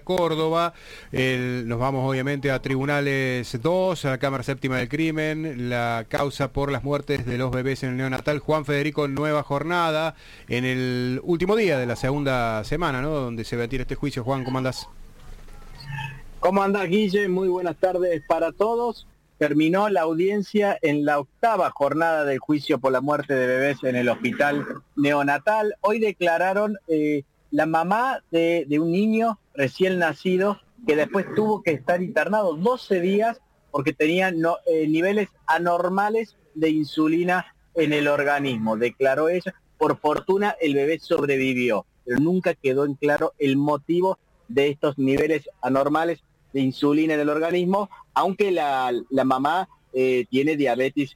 Córdoba. Nos vamos obviamente a Tribunales 2, a la Cámara Séptima del Crimen, la causa por las muertes de los bebés en el neonatal. Juan Federico, nueva jornada en el último día de la segunda semana, ¿no?, donde se va a tirar este juicio. Juan, ¿cómo andás? ¿Cómo andás, Guille? Muy buenas tardes para todos. Terminó la audiencia en la octava jornada del juicio por la muerte de bebés en el hospital neonatal. Hoy declararon la mamá de un niño recién nacido que después tuvo que estar internado 12 días porque tenía niveles anormales de insulina en el organismo. Declaró ella, por fortuna el bebé sobrevivió, pero nunca quedó en claro el motivo de estos niveles anormales de insulina en el organismo, aunque la mamá tiene diabetes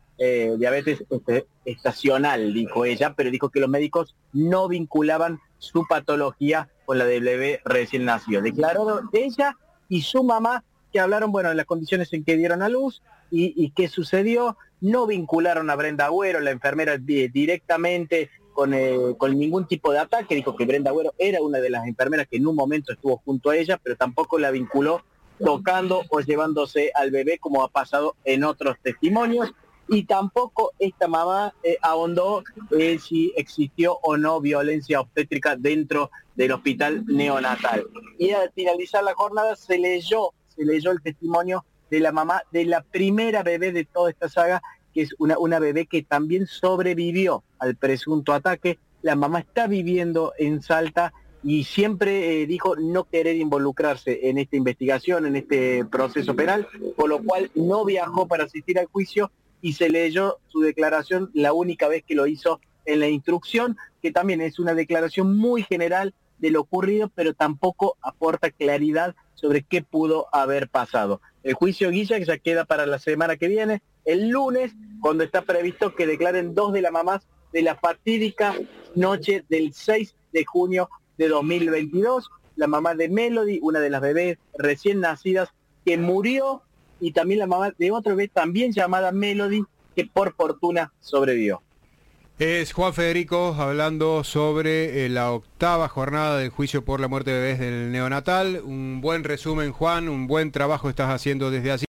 estacional, dijo ella, pero dijo que los médicos no vinculaban su patología con la del bebé recién nacido. Declaró ella y su mamá que hablaron, bueno, de las condiciones en que dieron a luz y qué sucedió. No vincularon a Brenda Agüero, la enfermera, directamente con ningún tipo de ataque. Dijo que Brenda Agüero era una de las enfermeras que en un momento estuvo junto a ella, pero tampoco la vinculó tocando o llevándose al bebé como ha pasado en otros testimonios, y tampoco esta mamá ahondó si existió o no violencia obstétrica dentro del hospital neonatal. Y al finalizar la jornada se leyó el testimonio de la mamá de la primera bebé de toda esta saga, que es una bebé que también sobrevivió al presunto ataque. La mamá está viviendo en Salta y siempre dijo no querer involucrarse en esta investigación, en este proceso penal, por lo cual no viajó para asistir al juicio y se leyó su declaración la única vez que lo hizo en la instrucción, que también es una declaración muy general de lo ocurrido, pero tampoco aporta claridad sobre qué pudo haber pasado. El juicio, Guilla, que ya queda para la semana que viene, el lunes, cuando está previsto que declaren dos de las mamás de la fatídica noche del 6 de junio de 2022, la mamá de Melody, una de las bebés recién nacidas que murió, y también la mamá de otra bebé también llamada Melody, que por fortuna sobrevivió. Es Juan Federico hablando sobre la octava jornada del juicio por la muerte de bebés del neonatal. Un buen resumen, Juan, un buen trabajo estás haciendo desde allí.